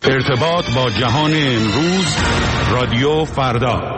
ارتباط با جهان امروز، رادیو فردا.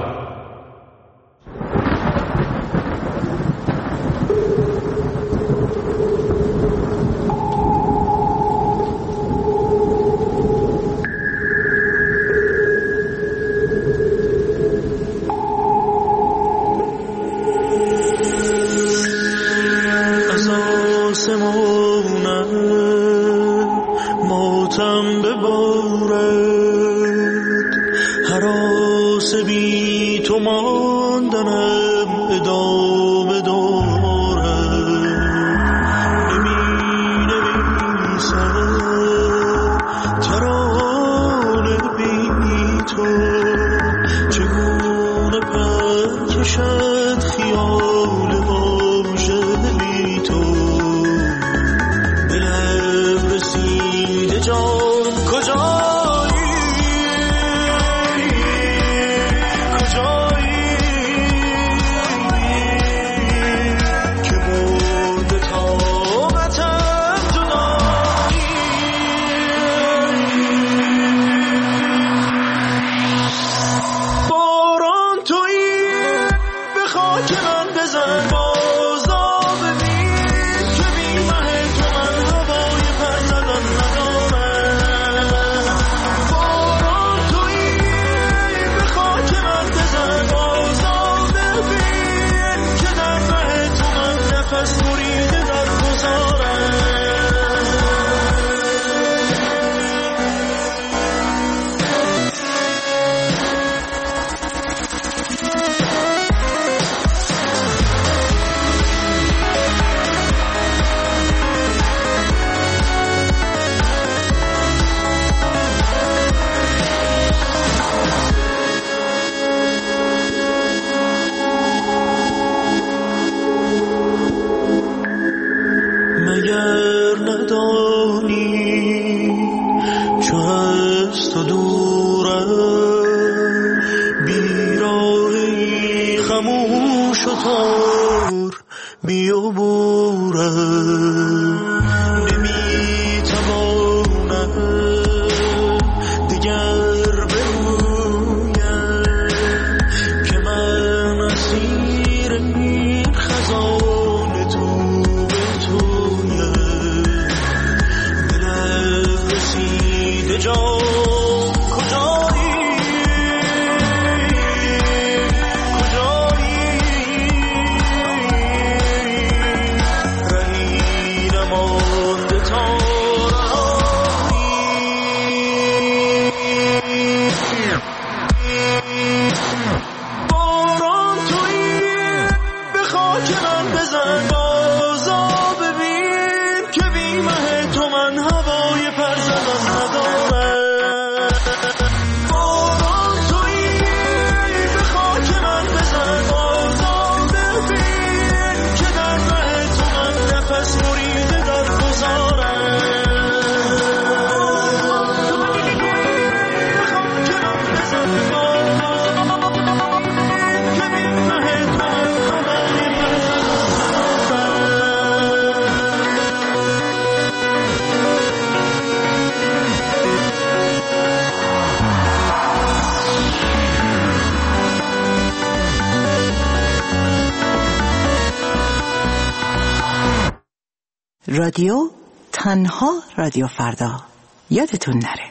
رادیو تنها رادیو فردا، یادتون نره.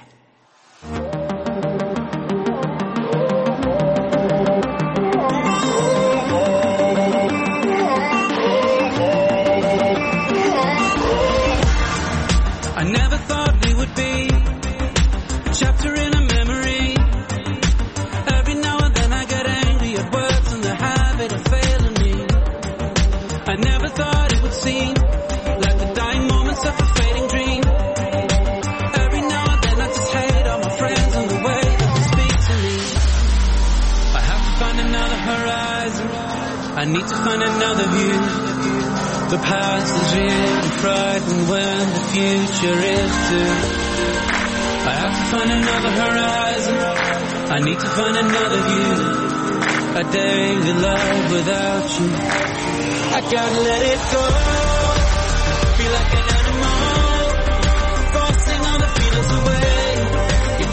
I never thought we would be a chapter in a memory. Every now and then I get angry at words and the habit of failing me. I never thought it would seem like the dying moments of a fading dream. Every now and then I just hate all my friends and the way that they speak to me. I have to find another horizon. I need to find another view. The past is really frightened when the future is too. I have to find another horizon. I need to find another view. A daily life without you. I gotta let it go. Feel like an animal, forcing all the feelings away. It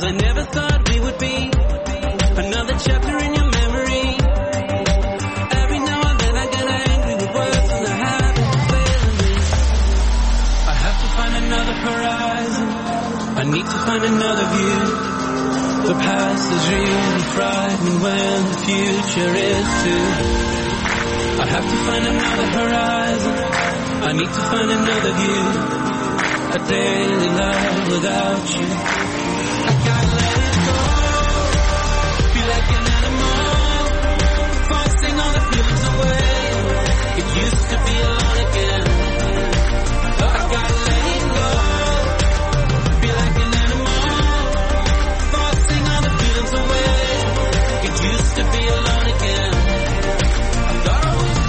'cause I never thought we would be another chapter in your memory. Every now and then I get angry with words and the habit of failing me. I have to find another horizon, I need to find another view. The past is really frightening when the future is too. I have to find another horizon, I need to find another view. A daily life without you, I can't let it go. Feel like an animal, forcing all the feelings away. It used to be alone again. I can't let it go. Feel like an animal, forcing all the feelings away. It used to be alone again. I thought I was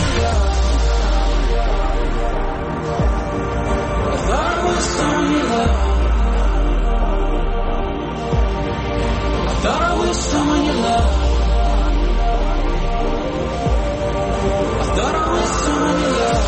someone you love. I thought I was someone you love. I thought I was someone you love.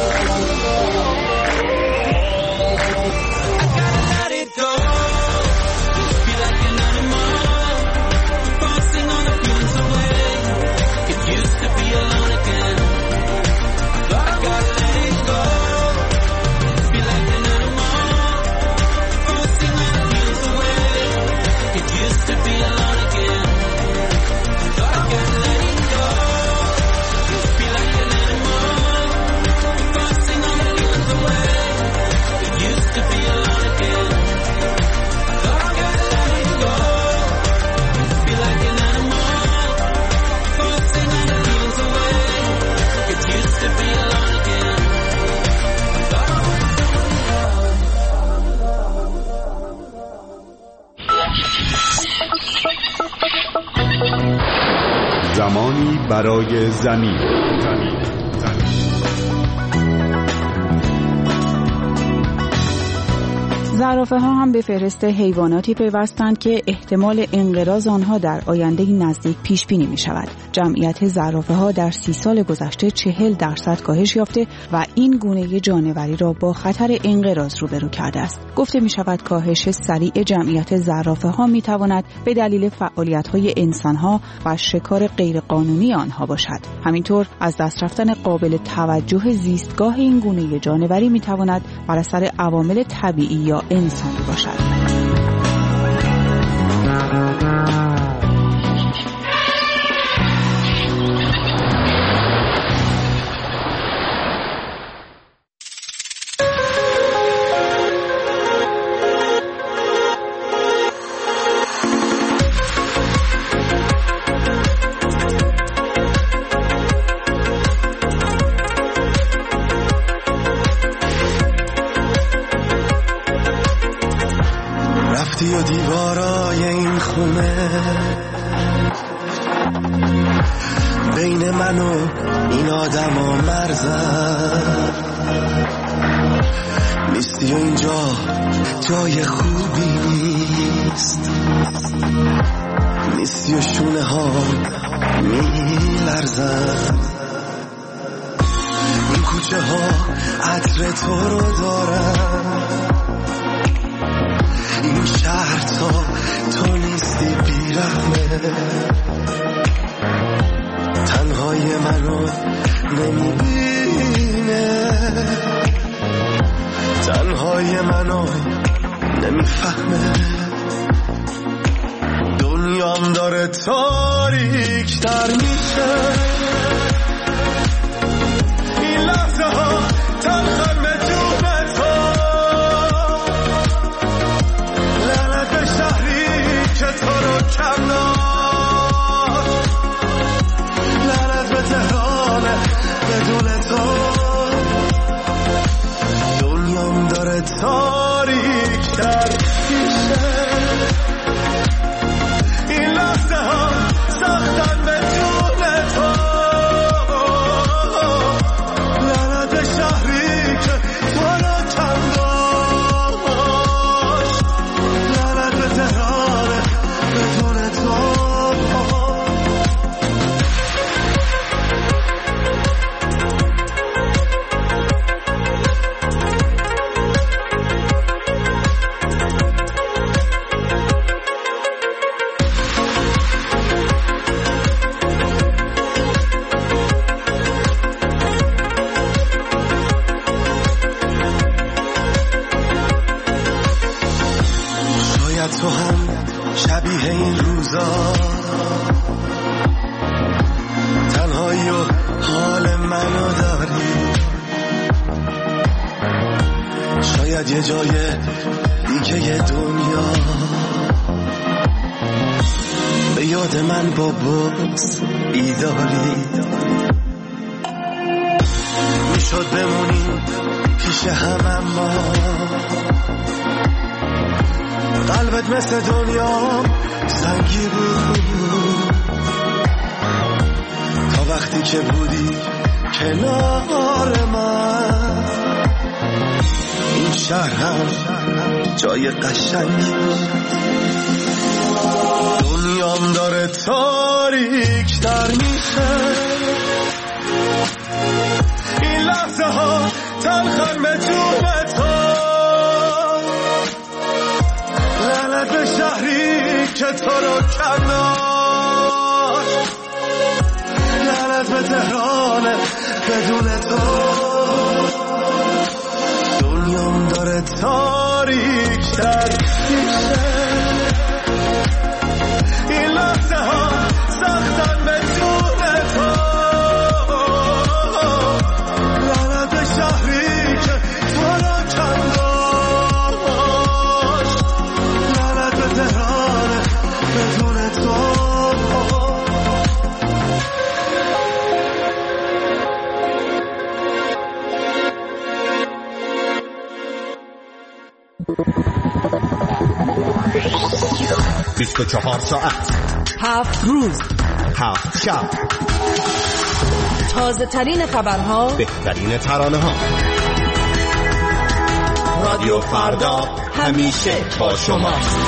I gotta let it go. Feel like an animal, forcing all the feelings away. It used to be alone again. I thought I gotta let it go. Feel like an animal, forcing all the feelings away. It used to be alone again. I thought I gotta let it go. Feel like an animal, forcing all the feelings away. It used to be alone again. I thought I gotta let it go. Feel like an animal, forcing all the feelings away. It used to be alone again. I thought I was زمانی برای زمین. زرافه ها هم به فهرست حیواناتی پیوستند که احتمال انقراض آنها در آینده نزدیک پیش بینی می شود. جمعیت زرافه ها در 30 سال گذشته 40% کاهش یافته و این گونه جانوری را با خطر انقراض روبرو کرده است. گفته می شود کاهش سریع جمعیت زرافه ها می تواند به دلیل فعالیت های انسان ها و شکار غیرقانونی آنها باشد. همینطور از دست رفتن قابل توجه زیستگاه این گونه جانوری می تواند بر اثر عوامل طبیعی یا انسانی باشد. رفتی و دیوارای این خونه بین من و این آدم و مرزم نیستی و اینجا جای خوبی نیست، نیستی و شونه ها میلرزن، این کوچه ها عطر تو رو دارن، این شهر تو نیستی بیرحمه، تنهای منو نمیبینه، تنهای منو نمیفهمه، دنیام داره تاریک تر میشه، این لحظه ها تلخم به جون تو، لعنت به شهری که تو رو کم داشت، لعنت به تهران بدون تو، دنیام داره تاریک تر میشه، این لحظه ها ساختن به جون تو، شاید تو هم شبیه این روزا تنهایی و حال منو داری. شاید یه جای دیگه یه دنیا به یاد من با بغض بیداری. میشد بمونیم پیش هم اما قلبت مثل دنیا سنگی بود تا وقتی که بودی کنار من. این شهر هم جای قشنگی بود. دنیام داره تاریک تر میشه. این لحظه ها تلخن به جون تو. لعنت به شهری که تو رو کنار. لعنت به تهران بدون تو. دنیام داره تاریک تر میشه. این لحظه ها سختن به جون تو. لعنت به شهری که تو رو کنداش. لعنت به تهران بدون تو. بیست و 24 ساعت 7 روز 7 شب تازه ترین خبرها، بهترین ترانه ها. رادیو فردا همیشه با شماست.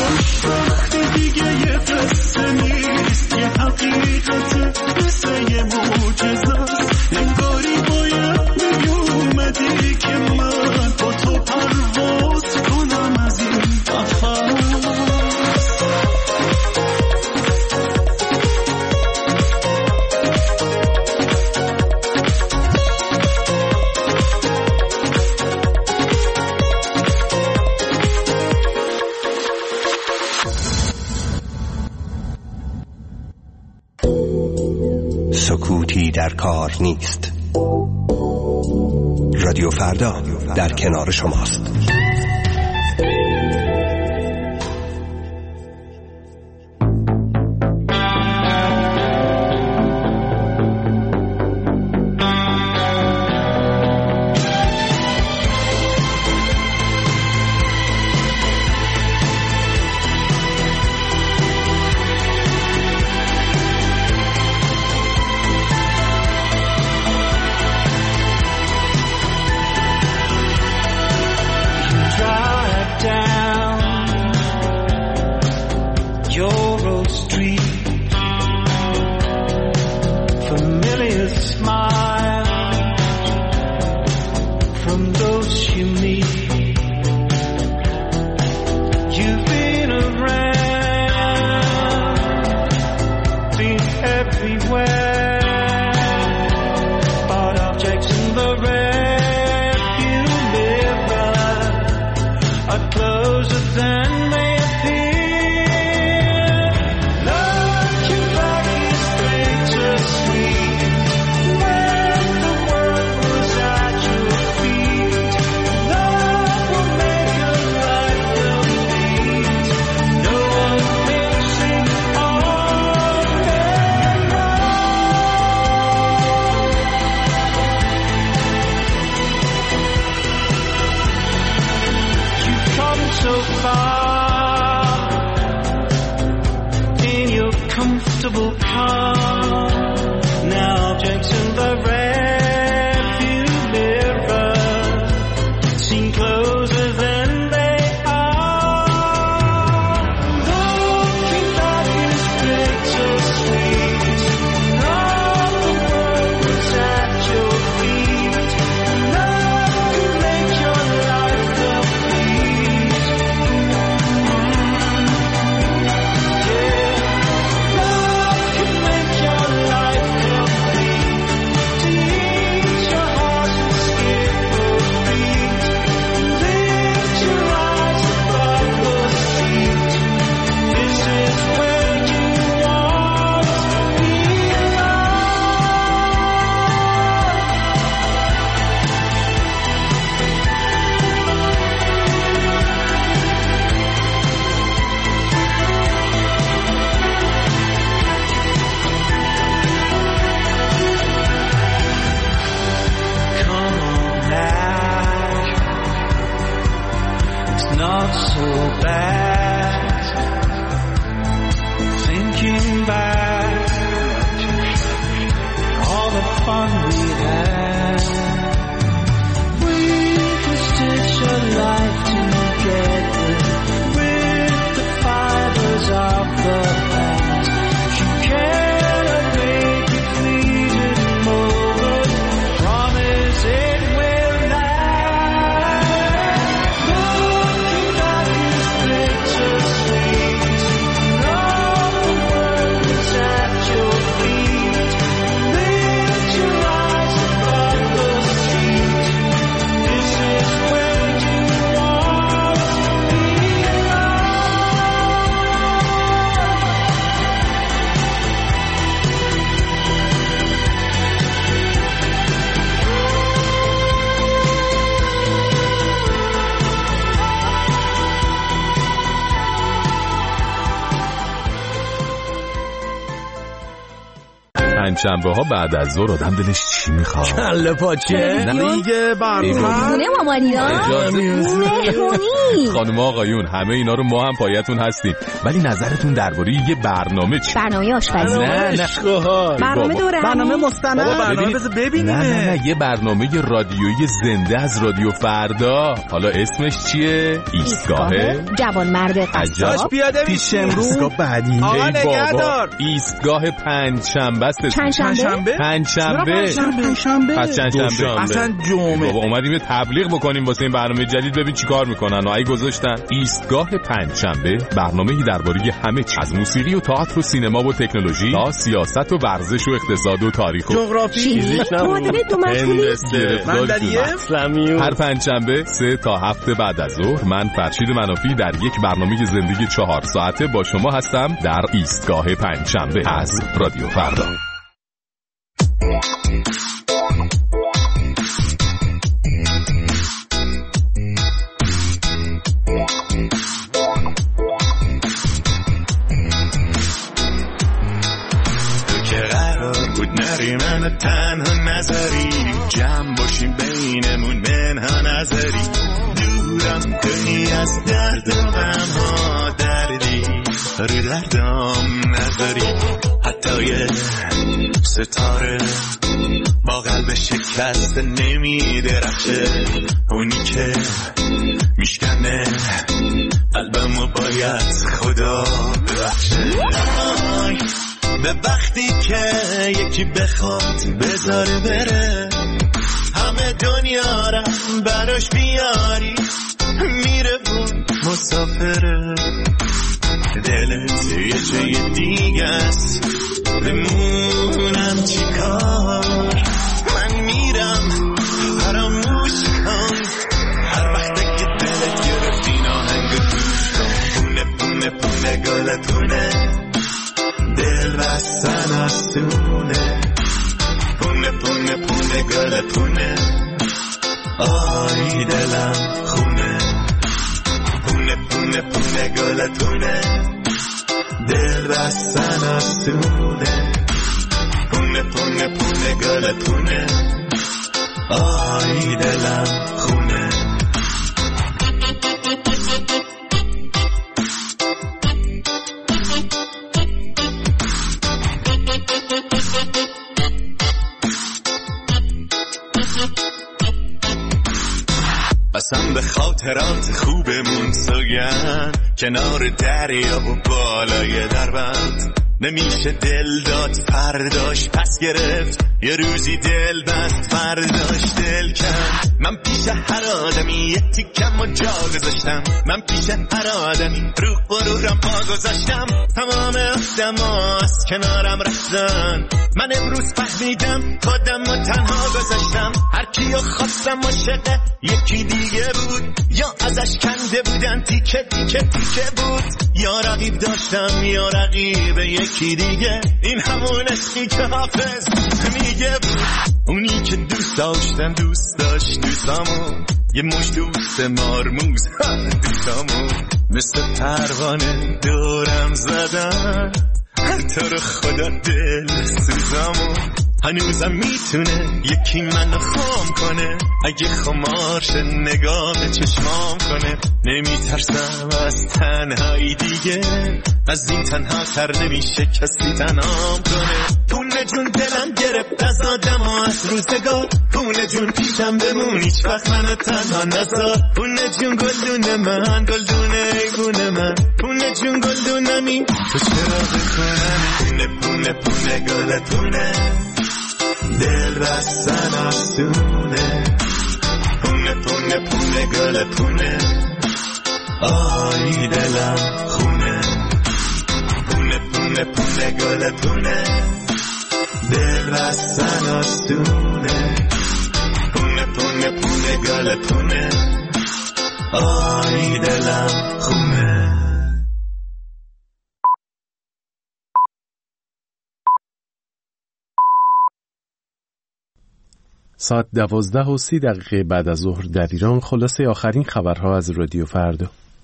دیگه یه قصه نیست، یه حقیقت مثل یه معجزه انگاری باید میومدی که من با تو پرواز کنم از این قفس. سکوتی در کار نیست. رادیو فردا در کنار شماست. شنبه ها بعد از ظهر آدم دلش چی میخواد؟ کله پاچه دیگه برنامه مامانینا مهمونی. خانم آقایون همه اینا رو ما هم پایتون هستیم، ولی نظرتون درباره یه برنامه چی؟ برنامه آشپزی؟ نه برنامه دوره، برنامه مستند، برنامه بذار ببینیم. نه یه برنامه رادیویی زنده از رادیو فردا. حالا اسمش چیه؟ ایستگاه جوانمرد قصاب. پیاده میشیم رو بعدی. آقا نگهدار. ایستگاه پنجشنبه است. پنجشنبه؟ پس چندشنبه. اصلا جمعه. بابا اومدیم یه تبلیغ بکنیم واسه این برنامه جدید، ببین چیکار میکنن. و ای گذاشتن ایستگاه پنجشنبه، برنامه‌ای درباره همه چیز، از موسیقی و تئاتر و سینما و تکنولوژی تا سیاست و ورزش و اقتصاد و تاریخ و جغرافی، فیزیک، معادله دو مشغولی، هر پنجشنبه 3 تا 7 بعد از ظهر من فرشید منافی در یک برنامه زندگی 4 ساعته با شما هستم در ایستگاه پنجشنبه از رادیو فردا. نری من تنها نظری، جمع باشیم بینمون منها نظری، دورم کنی از درد و غمها، دردی رو دردم نظری، حتی یه ستاره با قلب شکست نمیدرخشه، اونی که میشکنه قلبمو باید خدا ببخشه. به وقتی که یکی بخواد بذاره بره، همه دنیا را براش بیاری، میره اون مسافره، دلت یه جای دیگه است، بمونم چی کار، من میرم فراموش کن، هر وقت که دلت گرفت این آهنگ گوش کن، پونه پونه پونه گلتونه، دل بستن از دونه، پونه پونه پونه گل پونه، آی دلم خونه، پونه پونه پونه گل پونه، دل بستن از دونه، پونه پونه پونه گل پونه، آی دلم خونه. قسم به خاطرات خوبمون سوگن، کنار دریا و بالای دربند، نمیشه دل داد فرداش پس گرفت، یه روزی دل بست فرداش دل کند. من پیش هر آدمی یه تیکم و جا گذاشتم، من پیش هر آدمی رو غرورم پا گذاشتم، تمام آدما از کنارم رفتن، من امروز فهمیدم خودم رو تنها گذاشتم، هر کیو خواستم عاشق یکی دیگه بود، یا ازش کنده بودن تیکه تیکه تیکه بود، یا رقیب داشتم یا رقیب یکی دیگه، این همون عشقی که حافظ میگه بود، اونی که دوست داشتم دوست داشت دوستامو، یه مش دوست مارموز دوستامو، مثل پروانه دورم زدن، تو رو خدا دل سوزامو، هنوزم میتونه یکی منو خام کنه، اگه خمارش نگاه به چشمام کنه، نمیترسم از تنهایی دیگه، از این تنها تر نمیشه کسی تنهام کنه، پونه جون دلم گرفت از آدم ها از روزگار، پونه جون پیشم بمون هیچ وقت منو تنها نذار، پونه جون گلدون من گلدونه ایگونه من، پونه جون گلدونمی تو چرا بکنم، پونه پونه گلتونه، دل بستن از دونه، پونه پونه پونه گل پونه، آی دلم خونه، پونه پونه پونه گل پونه، دل بستن از دونه، پونه پونه پونه گل پونه، آی دلم خونه. ساعت 12:30 بعد از ظهر در ایران، خلاصه آخرین خبرها از رادیو فردا.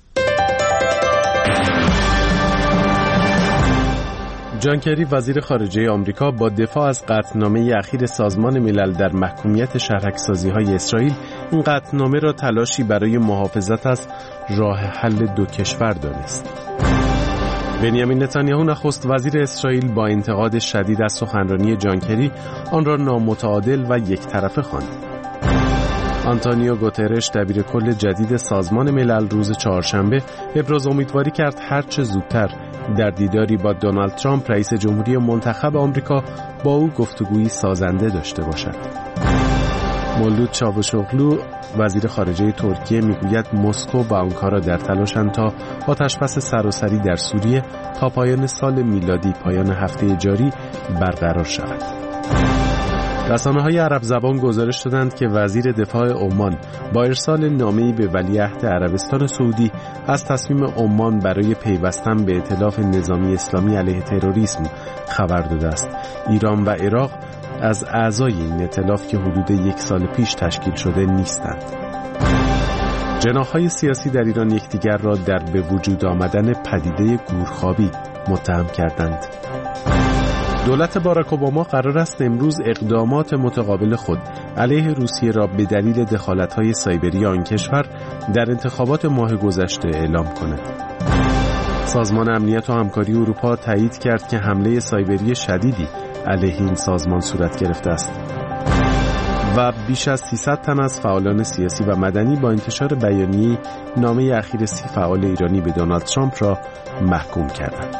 جان کری وزیر خارجه آمریکا با دفاع از قطعنامه اخیر سازمان ملل در محکومیت شهرک‌سازی‌های اسرائیل، این قطعنامه را تلاشی برای محافظت از راه حل دو کشور دانست. بنیامین نتانیاهو نخست وزیر اسرائیل با انتقاد شدید از سخنرانی جان کری آن را نامتعادل و یک طرفه خواند. آنتونیو گوترش دبیر کل جدید سازمان ملل روز چهارشنبه ابراز امیدواری کرد هرچه زودتر در دیداری با دونالد ترامپ رئیس جمهوری منتخب آمریکا با او گفتگویی سازنده داشته باشد. مولود چاوشوغلو وزیر خارجه ترکیه میگوید مسکو و آنکارا در تلاشند تا آتش‌بس سراسری در سوریه تا پایان سال میلادی پایان هفته جاری برقرار شود. رسانه‌های عرب زبان گزارش دادند که وزیر دفاع عمان با ارسال نامه‌ای به ولیعهد عربستان سعودی از تصمیم عمان برای پیوستن به ائتلاف نظامی اسلامی علیه تروریسم خبر داده است. ایران و عراق از اعضای این ائتلاف که حدود 1 سال پیش تشکیل شده نیستند. جناح‌های سیاسی در ایران یکدیگر را در به وجود آمدن پدیده گورخوابی متهم کردند. دولت باراک اوباما قرار است امروز اقدامات متقابل خود علیه روسیه را به دلیل دخالت‌های سایبری آن کشور در انتخابات ماه گذشته اعلام کند. سازمان امنیت و همکاری اروپا تایید کرد که حمله سایبری شدیدی علیه این سازمان صورت گرفته است و بیش از 300 تن از فعالان سیاسی و مدنی با انتشار بیانیه نامه اخیر 30 فعال ایرانی به دونالد ترامپ را محکوم کردند.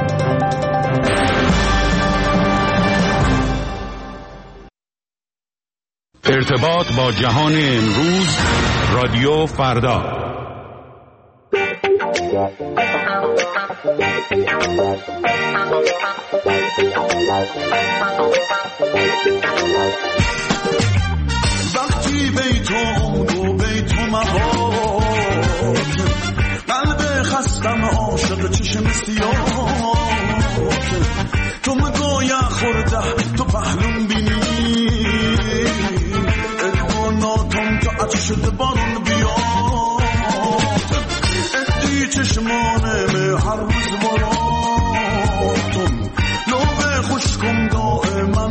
ارتباط با جهان امروز، رادیو فردا. وقتی بیتم و بیتم مباد قلب خستم عاشق چشم سیاه تو مگویا خورده تو پهلون بینی ادواناتم تا عطش بارون بیاد ادی چشمانم هر روز براتم لوبه خوشکم دائما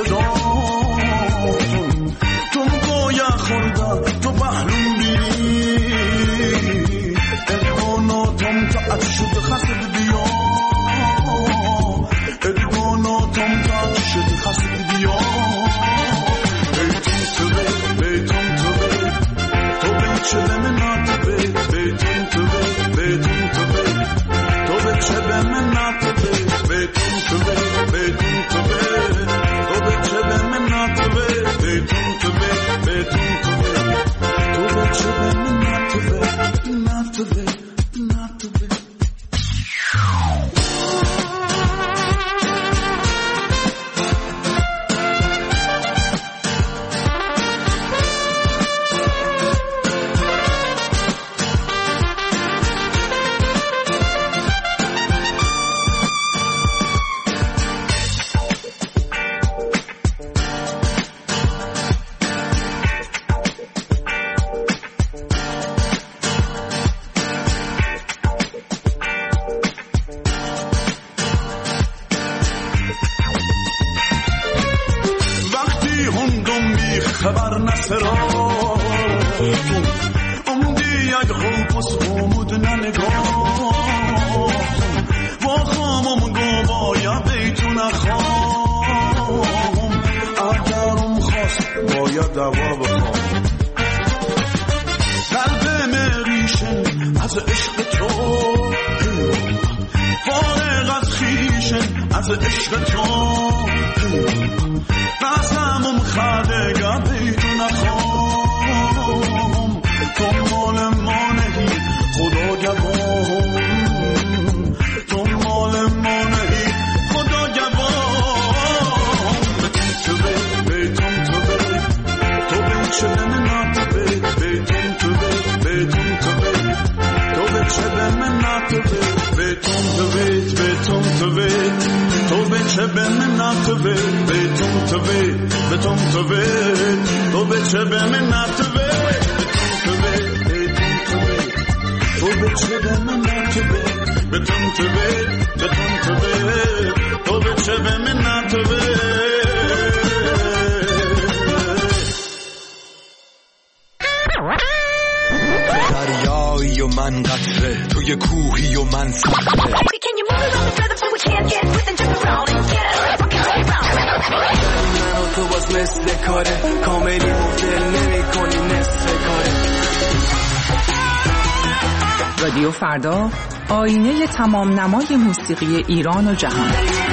نصداتم تو مگویا خورده تو پهلون بینی ادواناتم تا عطش خسد بیاد ادواناتم تا عطش خسد بیاد چه من ناتبه بیتون توبه بیتون توبه تو به چه من ناتبه بیتون توبه بیتون توبه تو به چه من ناتبه بیتون توبه بیتون توبه تو به چه من ناتبه ناتبه ناتبه خبر نسراتون امدی یک خوبس خومود ننگاتون و خامم گو باید بیتون خام اگرم خواست باید دوا بخوام قلب مریشن از عشق تو فارغ از خیشن از عشق تو قسمم خدگه بیتون نخوام تو مال ما نهی خدا گوام تو مال ما نهی خدا گوام بیتون توبه تو بیچه من ناتبه بیتون توبه بیتون توبه تو بیچه من ناتبه بیتون توبه بیتون توبه تو بیچه من ناتبه بیتون توبه بیتون توبه تو بیچه من ناتبه بیتون توبه تو بیچه من ناتبه بیتون توبه بیتون توبه تو بیچه من ناتبه دریایی و من قطره توی کوهی و من صخره من و تو باز مثل کاره کاملی و دل نمی کنی نصف کاره. رادیو فردا، آینه تمام نمای موسیقی ایران و جهان.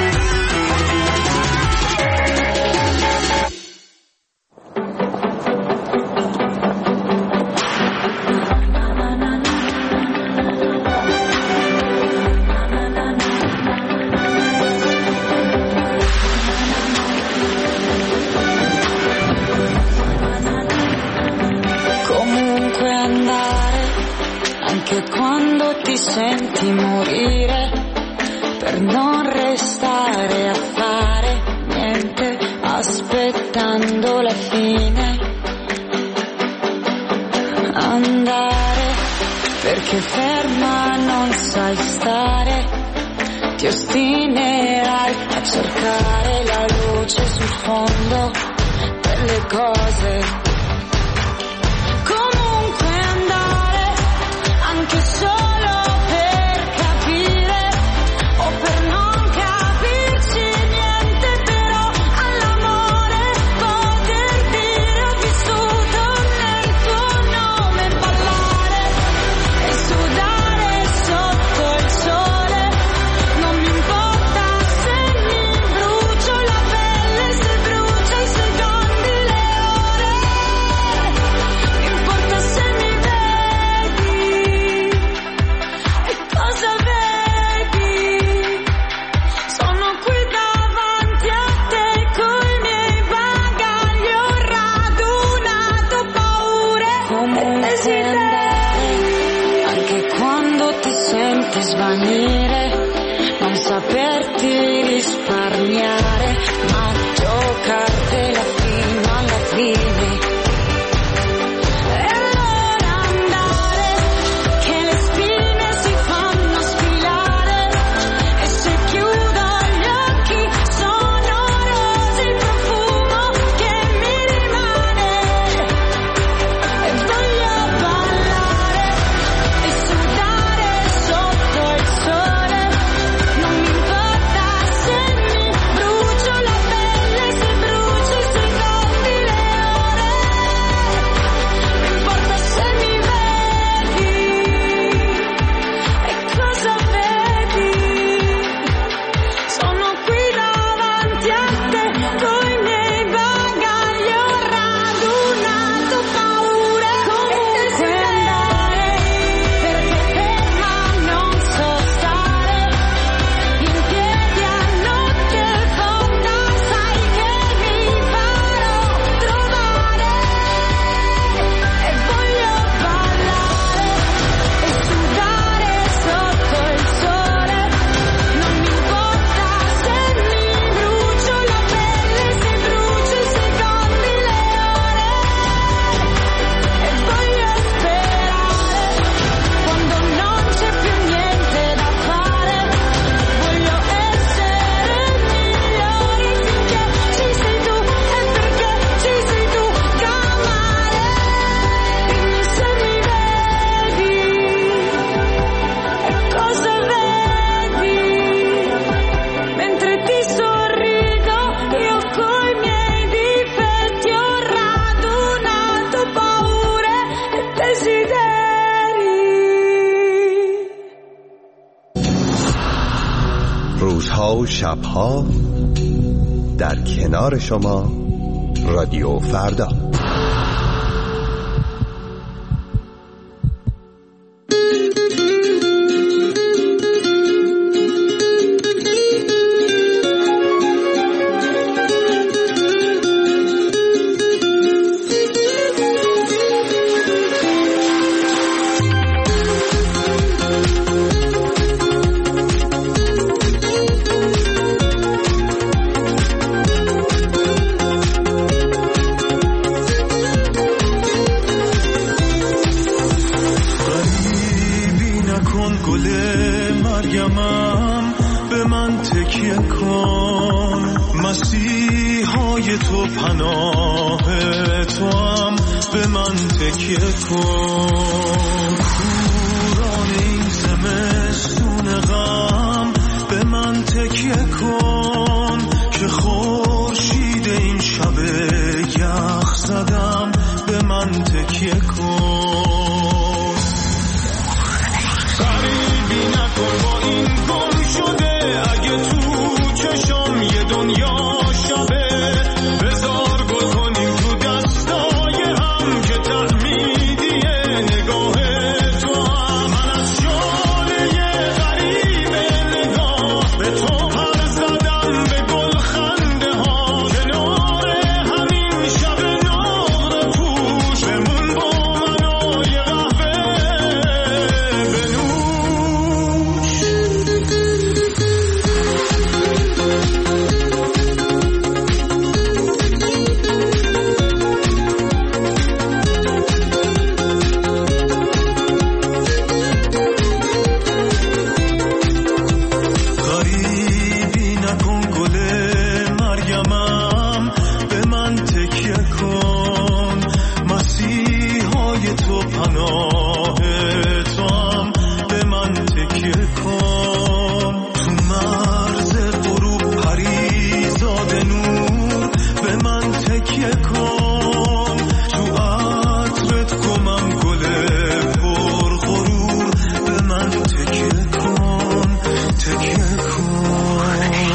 Quando ti senti morire per non restare a fare niente aspettando la fine, andare perché ferma non sai stare, ti ostinerai a cercare la luce sul fondo delle cose. Anche solo per capire o per non capirci niente, però all'amore poter dire ho vissuto nel tuo nome, ballare e sudare sotto il sole, non mi importa se mi brucio la pelle, se brucia i secondi, le ore, mi importa se mi cosa vedi? Sono qui davanti a te coi miei bagagli, ho radunato paure e desideri. Anche quando ti senti svanire, non saperti risparmiare, ma giocartela fino alla fine. روزها و شبها در کنار شما رادیو فردا. مسیحای تو پناه تو هم به من تکیه کن، کوران این زمستون غم به من تکیه کن که خورشید این شب یخ زدم به من تکیه کن غریبی نکن با این گم شده اگه تو چشم یه دنیا شبه بذار گل کنیم تو دستای هم که تحمیدیه نگاه تو هم من از شاله غریب نگاه به تو پر زدم به گل خنده ها کنار همین شب نقره پوش بمون با من و یه قهوه بنوش غریبی نکن گل مرگمم به من تکیه کن مسیحای تو پناه توام به من تکیه کن تو مرز غروب پریزاد نور به من تکیه کن تو عطرت گمم گل پر غرور به من تکیه کن تکیه کن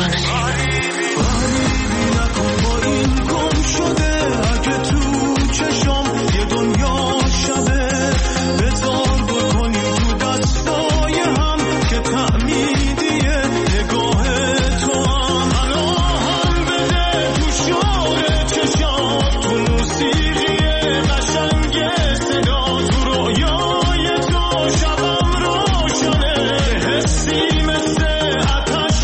غریبی نکن با این گم شده اگه تو چشم یه دنیا شبه بذار گل کنیم تو دستای هم که تعمیدیه نگاه تو هم منو هم بده تو شور چشات تو موسیقی قشنگ صدا تو رویای تو شبم روشنه حسی مثل آتش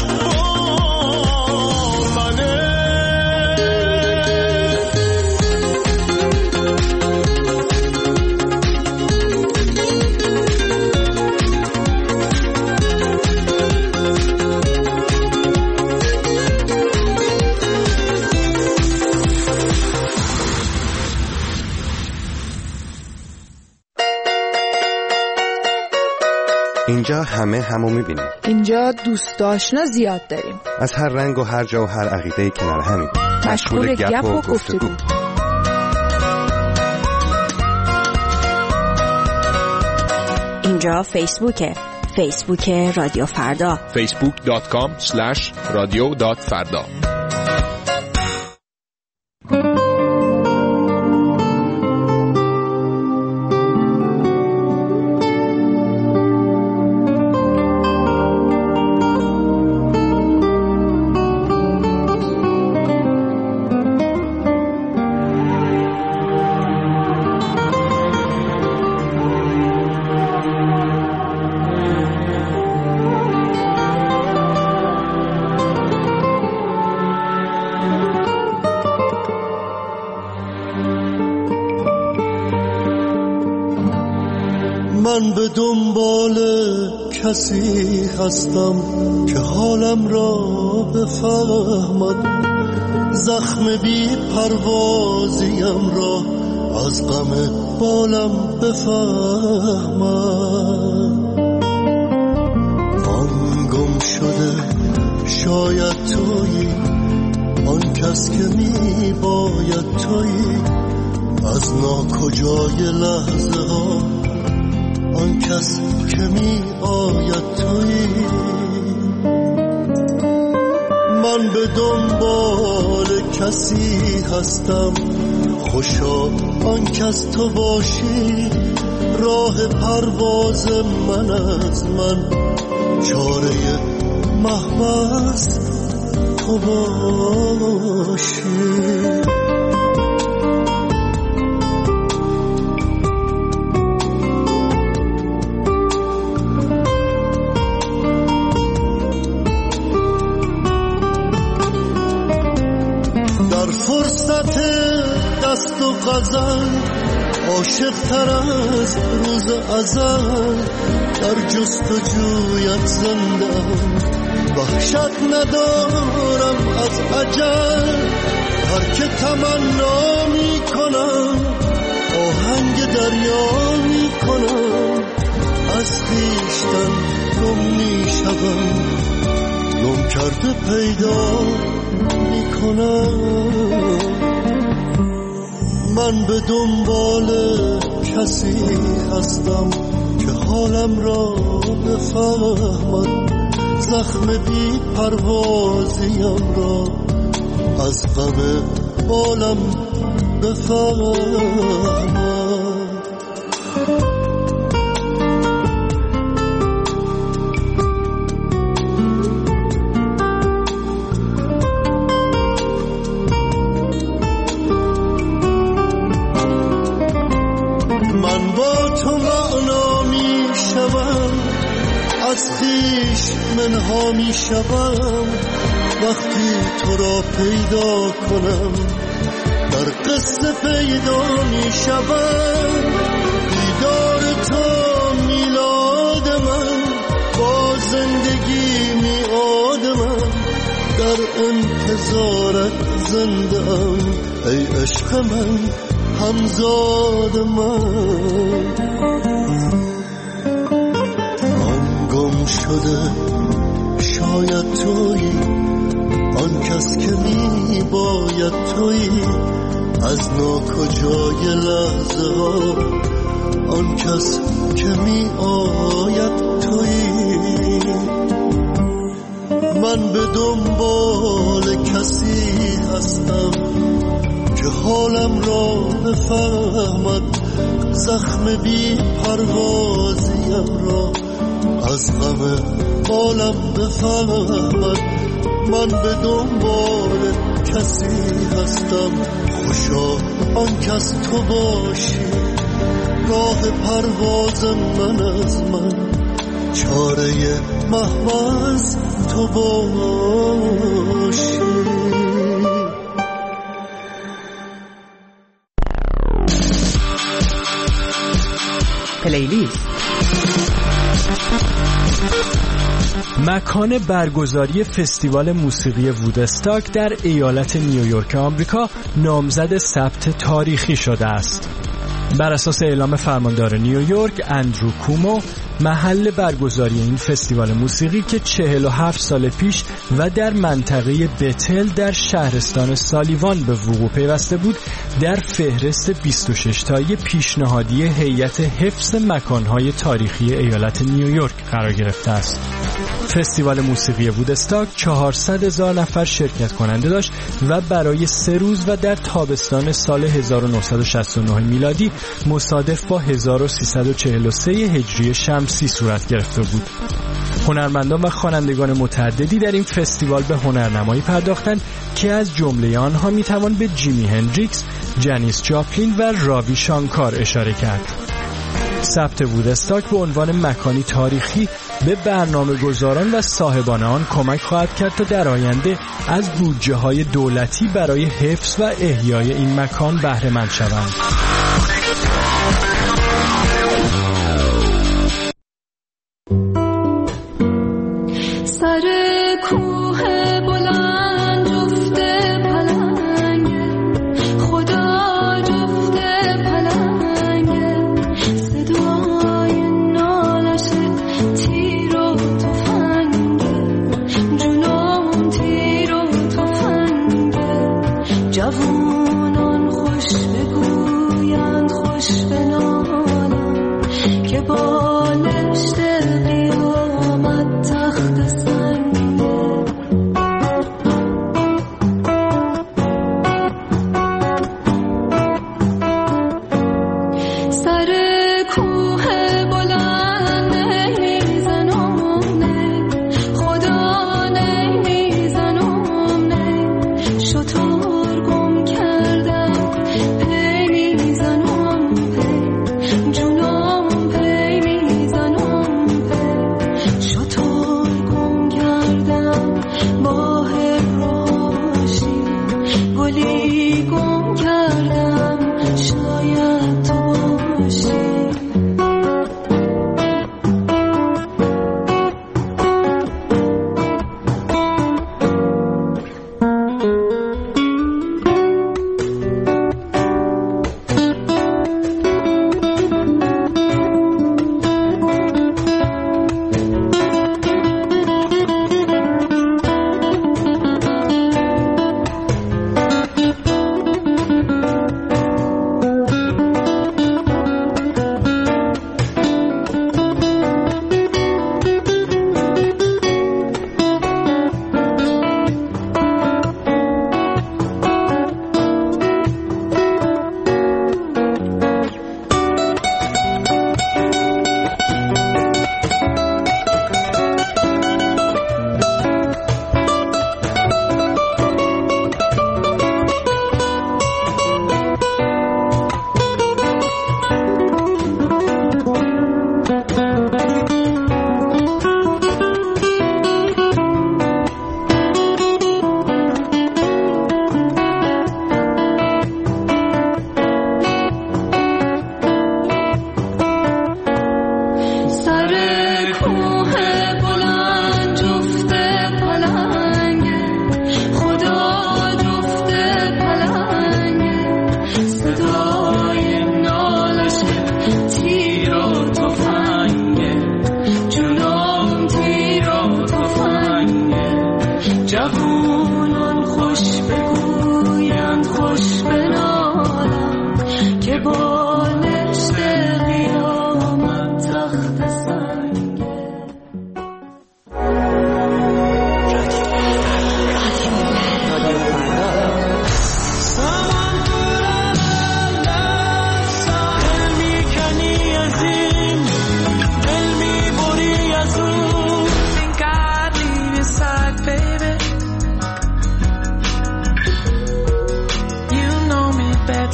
با منه اینجا همه همو میبینیم. اینجا دوست آشنا زیاد داریم. از هر رنگ و هر جا و هر عقیده کنار همیم. مشغول گپ و گفتگو. اینجا فیسبوکه. فیسبوک رادیو فردا. facebook.com/radio.farda. من به دنبال کسی هستم که حالم را بفهمد زخم بی پروازیم را از غم بالم بفهمد آن گم شده شاید تویی آن کس که می باید تویی از ناکجای لحظه ها آن کس که می آید تویی من به دنبال کسی هستم خوشا آن کس تو باشی راه پرواز من از من چاره محبس تو باشی فرصت دست و غزل عاشق تر از روز ازل در جستجویت زنده وحشت ندارم از اجل هر که تمنا می کنم آهنگ دریا می کنم از خویشتن گم می شدم گم کرده پیدا می کنم من به دنبال کسی هستم که حالم را بفهمد، زخم بی پروازیم را از غم حالم بفهمد. از خویش منها می شوم وقتی تو را پیدا کنم، در قصه پیدا می شوم. دیدار تو میلاد من، با زندگی میعاد من، در انتظارت زنده ام ای عشق من، همزاد من. گم شده شاید تویی، آن کس که می باید تویی، از ناکجای لحظه ها آن کس که می آید تویی. من به دنبال کسی هستم که حالم را بفهمد، زخم بی پروازیم را از غم حالم بفهمد. من به دنبال کسی هستم، خوشا آن کس تو باشی، راه پرواز من از من، چاره محوز تو باشی. پلیلیست. مکان برگزاری فستیوال موسیقی وودستاک در ایالت نیویورک آمریکا نامزد ثبت تاریخی شده است. بر اساس اعلام فرماندار نیویورک اندرو کومو، محل برگزاری این فستیوال موسیقی که 47 سال پیش و در منطقه بتل در شهرستان سالیوان به وقوع پیوسته بود، در فهرست 26 تایی پیشنهادی هیئت حفظ مکانهای تاریخی ایالت نیویورک قرار گرفته است. فستیوال موسیقی وودستاک 400,000 نفر شرکت کننده داشت و برای 3 روز و در تابستان سال 1969 میلادی مصادف با 1343 هجری شمسی صورت گرفته بود. هنرمندان و خوانندگان متعددی در این فستیوال به هنرنمایی پرداختند که از جمله آنها میتوان به جیمی هندریکس، جنیس جاپلین و راوی شانکار اشاره کرد. ثبت وودستاک به عنوان مکانی تاریخی به برنامه‌گذاران و صاحبان آن کمک خواهد کرد تا در آینده از بودجه‌های دولتی برای حفظ و احیای این مکان بهره مند شوند. جوانان خوش بگویند خوش بنالم که بالشت قیامت تخت سنگه. سر کوه بلند نمیزنم خدا نمیزنم شطور گم کردم پی میزنم پی جونم پی میزنم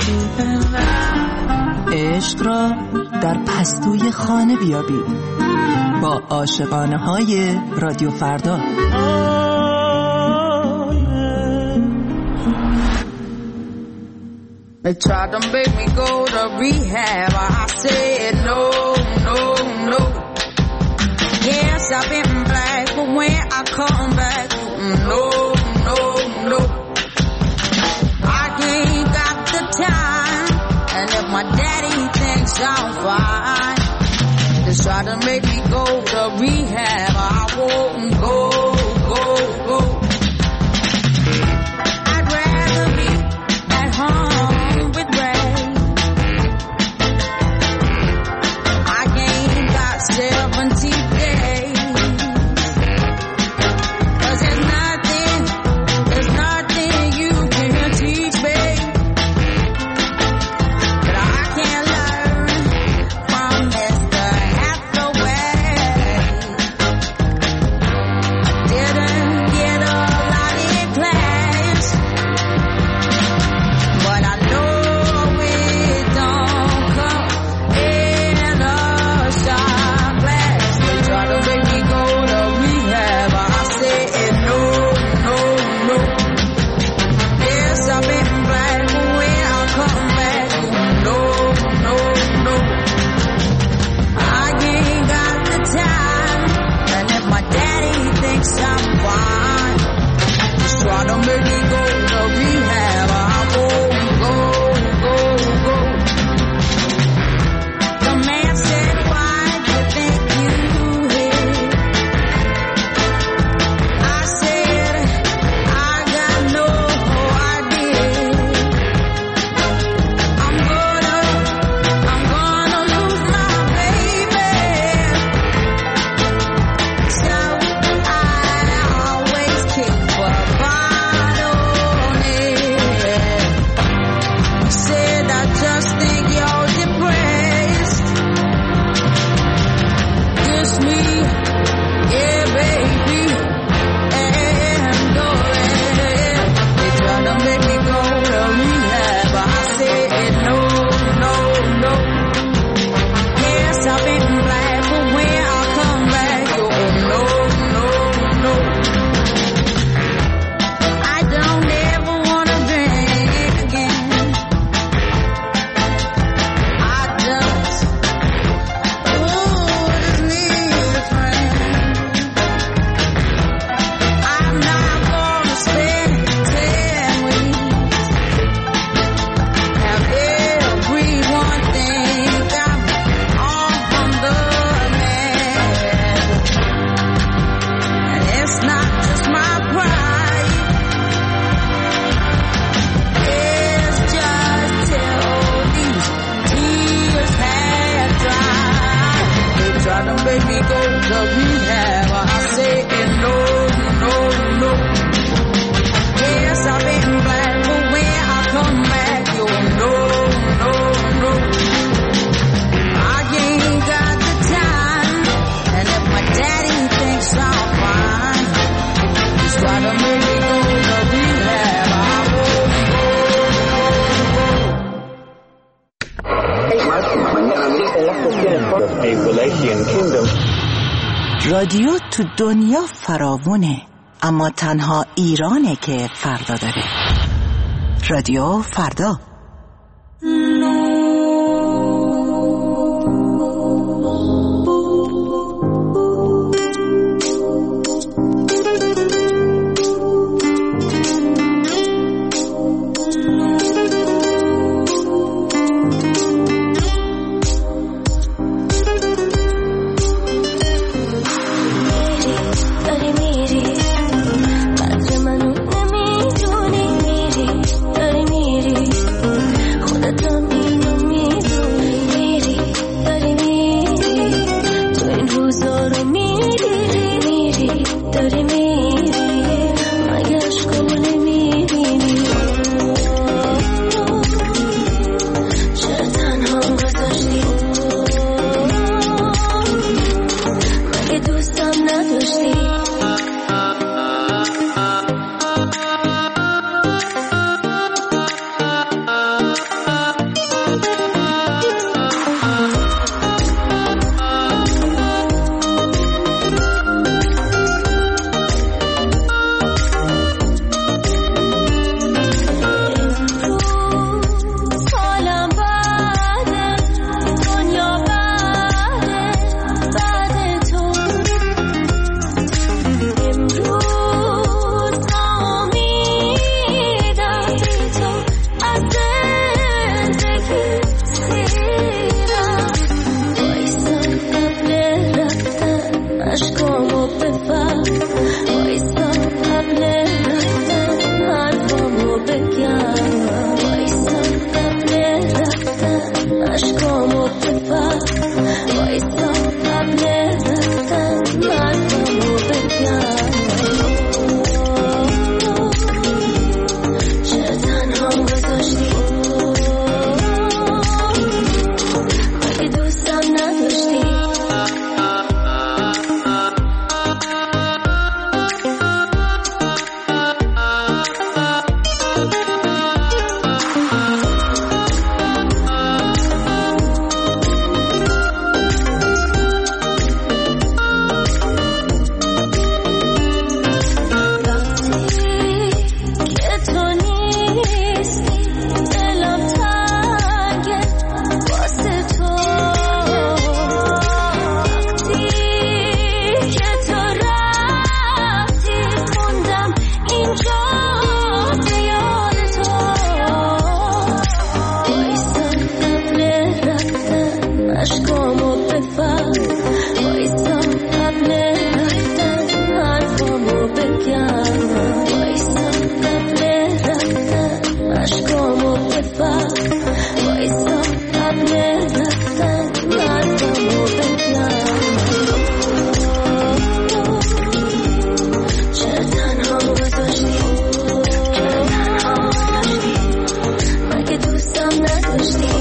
عشق را در پستوی خانه بیابید با عاشقانه های رادیو فردا. They tried to make me go to rehab. I said no, no, no. Yes, I've been black, but when I come back, no, no, no. I ain't got the time, and if my daddy thinks I'm fine, they try to make me go to rehab. I won't go, go, go. I'd rather be at home. رادیو تو دنیا فراوونه، اما تنها ایرانه که فردا داره. رادیو فردا. وقت وایستادم رفتن قلبمو بگم چرا تنها گذاشتی مگه دوستم نداشتی